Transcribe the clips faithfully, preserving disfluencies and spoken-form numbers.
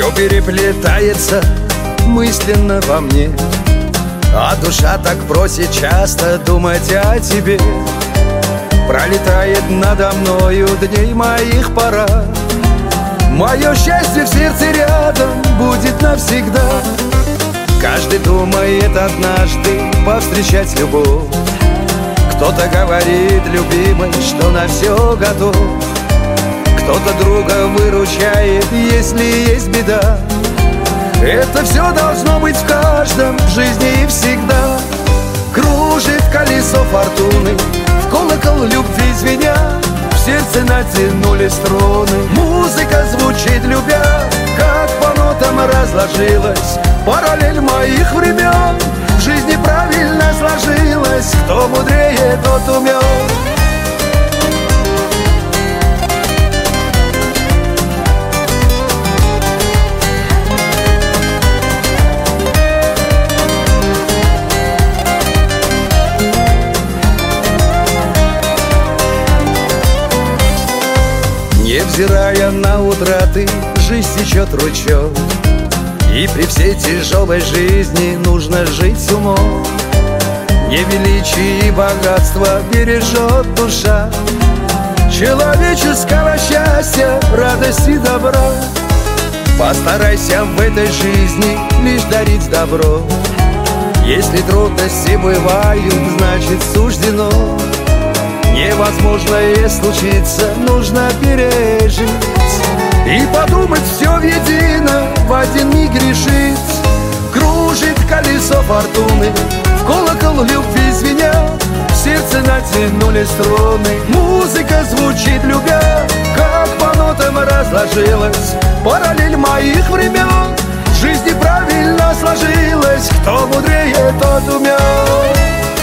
Все переплетается мысленно во мне, а душа так просит часто думать о тебе. Пролетает надо мною дней моих пора. Мое счастье в сердце рядом будет навсегда. Каждый думает однажды повстречать любовь. Кто-то говорит любимой, что на все готов. Кто-то друга выручает, если есть беда. Это все должно быть в каждом, в жизни и всегда. Кружит колесо фортуны, в колокол любви звеня. В сердце натянули струны, музыка звучит любя. Как по нотам разложилась параллель моих времен. В жизни правильно сложилось, кто мудрее, тот умен. Невзирая на утраты, жизнь течет ручьем. И при всей тяжелой жизни нужно жить с умом. Не величие и богатство бережет душа человеческого счастья, радости и добра. Постарайся в этой жизни лишь дарить добро. Если трудности бывают, значит суждено. Невозможное случится, нужно пережить и подумать все в едино, в один миг решить. Кружит колесо фортуны, в колокол любви звеня. В сердце натянули струны, музыка звучит любя. Как по нотам разложилась параллель моих времен. В жизни правильно сложилось, кто мудрее, тот умен.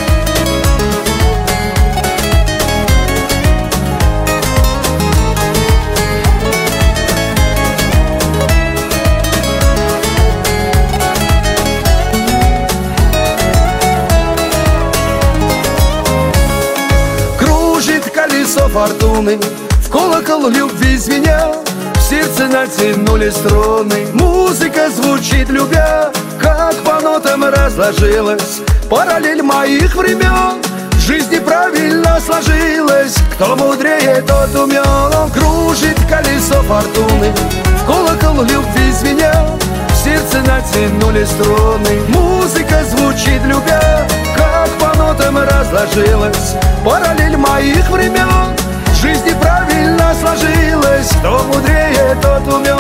Колесо фортуны, в колокол любви звеня. В сердце натянули струны, музыка звучит любя. Как по нотам разложилась параллель моих времен. В жизни правильно сложилось, кто мудрее, тот умен. Кружит колесо фортуны, в колокол любви звеня. В сердце натянули струны, музыка звучит любя. Как по нотам разложилась параллель моих времен. В жизни правильно сложилось, кто мудрее, тот умен.